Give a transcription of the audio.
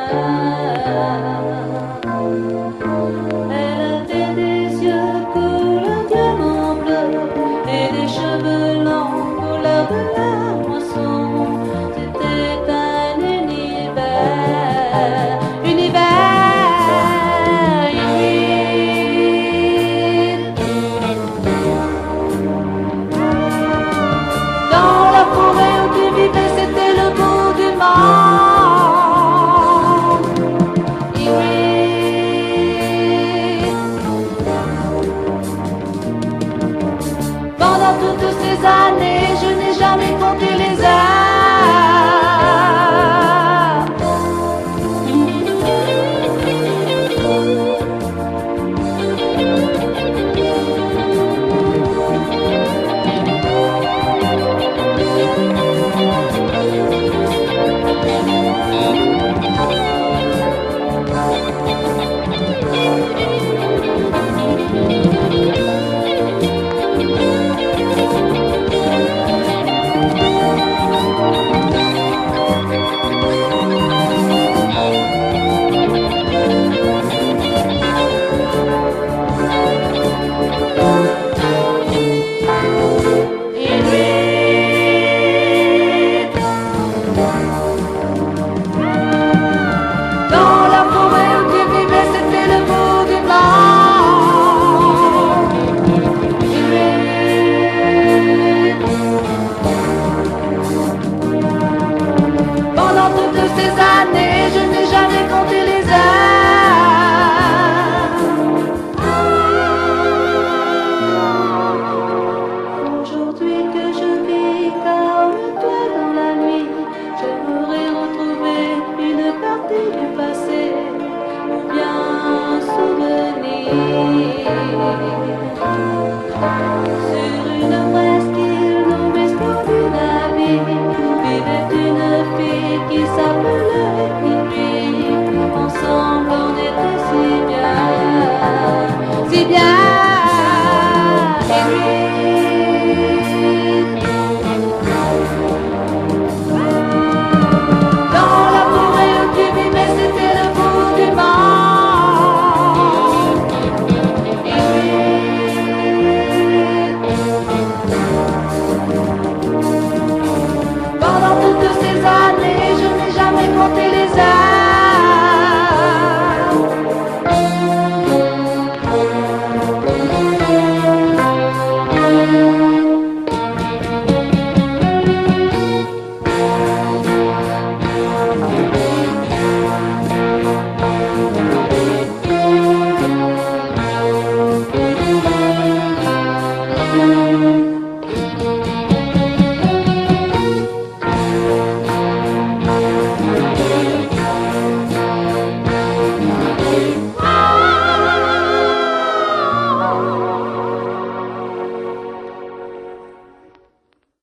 Elle avait des yeux couleur diamant bleu et des cheveux longs couleur de la moisson. C'était un univers, univers hybride. Dans la forêt où tu vivais, c'était le bout du monde. Hybride. Pendant toutes ces années, je n'ai jamais compté les heures. Dans la forêt où tu vivais, c'était le bout du monde. Pendant toutes ces années, je n'ai jamais compté les heures. Aujourd'hui que je vis comme toi dans la nuit, j'aimerais retrouver une partie du passé ou bien un souvenir sur une vraie